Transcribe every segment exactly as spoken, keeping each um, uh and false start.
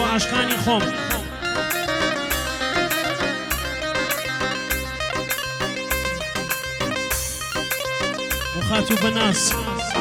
عاشقانی خۆم وخاتو بەناس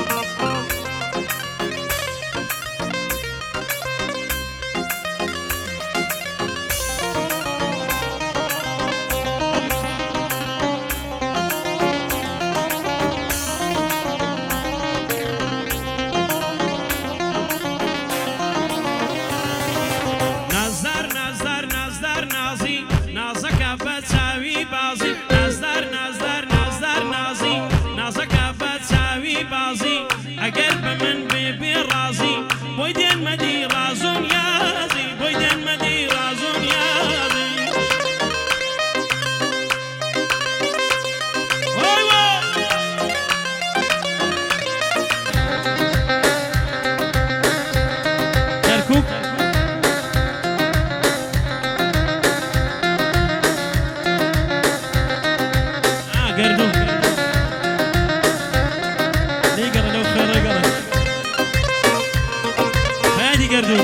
اگر به من ببی رازی بویدن مدی رازون یازی بویدن مدی رازون یازی وای وای کرکوک آه گردو گردو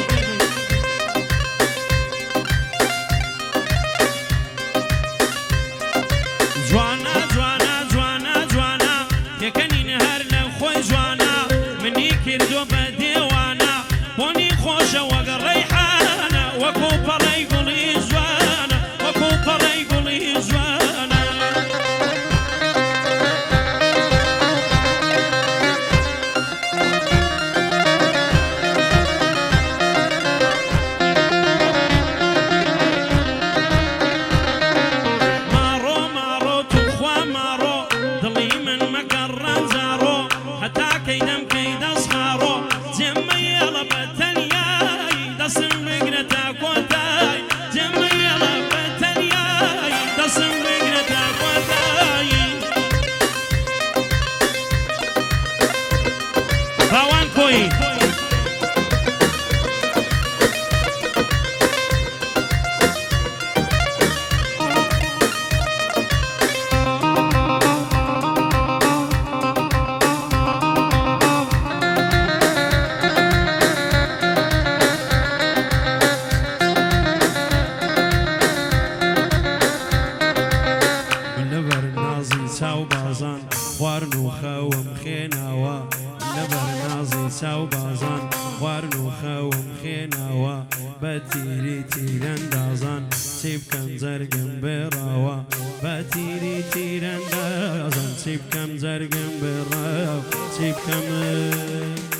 جوانا جوانا جوانا جوانا یەکەنی هەر لەو خۆی جوانا منی کردو بە دێوانە بۆنی خۆشە وەگە ڕەیحانە وەکو پەڕەی گوڵی جوانە وەکو پەڕەی گوڵی جوانە چاو بازان خوارن و خەوم خێناوە لەبەر نازی چاو بازان خوارن و خەوم خێناوە بە تیری تیرەندازان چی بکەم جەرگم بێڕاوە بە تیری تیرەندازان چی بکەم جەرگم بێڕاوە چی بکەم